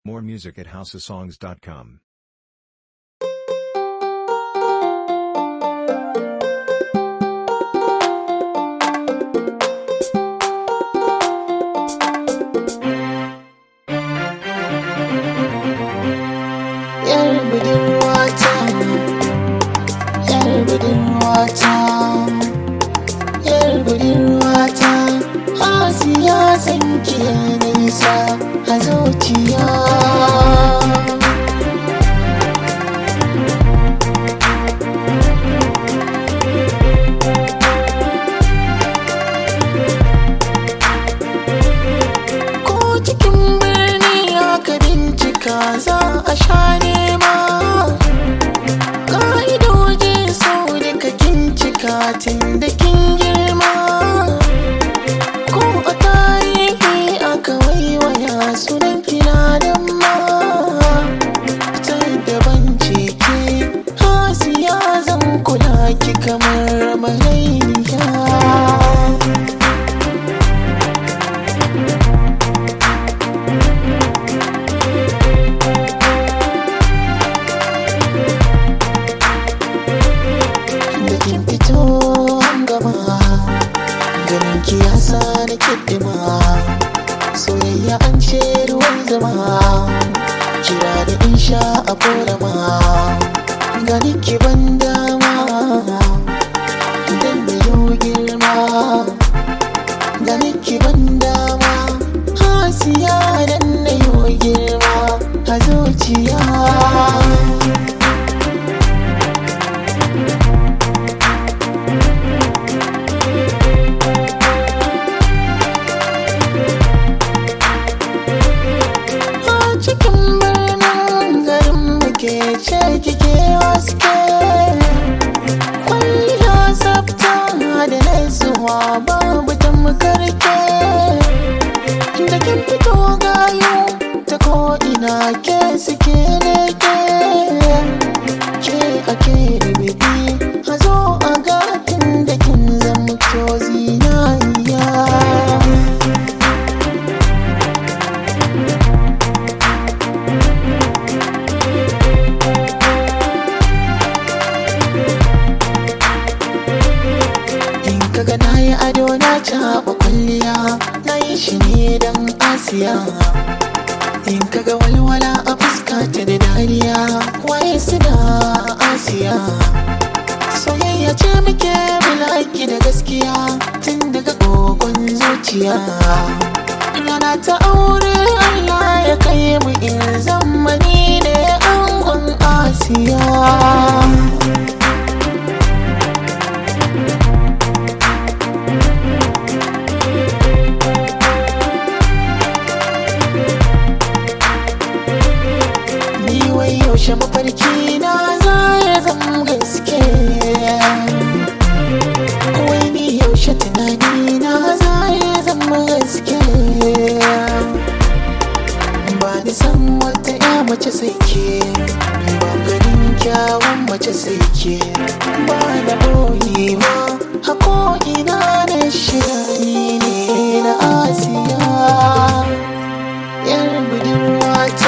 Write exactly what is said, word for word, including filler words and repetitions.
More music at house of songs dot com. Yar budurwata, yar budurwata, yar budurwata, Asiya san ki nisa a zuciya. Ko cikin birni aka bincika za a sha nema, ƙa'idojin sau duka kin cika tun da kin girma. Ko a tarihi aka waiwaya sunan kina nan ma, ta daban ce ke Asiya zan kula ki kamar malaria. Ganin ki ya sa ni kiɗima, soyayya an ce ruwan zama, kira da in sha a korama. Gani ki ban dama, dan da yau girma. Gani ki ban dama, Asiya dan da yau girma a zuciya. Ce kike haske, kwalliya tsafta da naisuwa babu tamkarke. Da kin fito gayo ta ko'ina ke suke leke, ke ake ribibi a zo a gatin da kin zama to zinariya. Kaga na yi ado na caɓa kwalliya, na yi shi ne don Asiya. In kaga walwala a fuska ta da dariya, waye suna Asiya. Soyayya ce muke mulaki da gaskiya tun daga kogon zuciya. Rana ta aure Allah ya kai mu in zamani ne angon Asiya. Yaushe mafarki na za ya zama gaske, wai ni yaushe tunani na za ya zama gaske. Ba ni san wata ya mace sai ke, ba ganin kyawun mace sai ke. Ba na boyewa a ko'ina na shirani ne na Asiya, yar budurwata.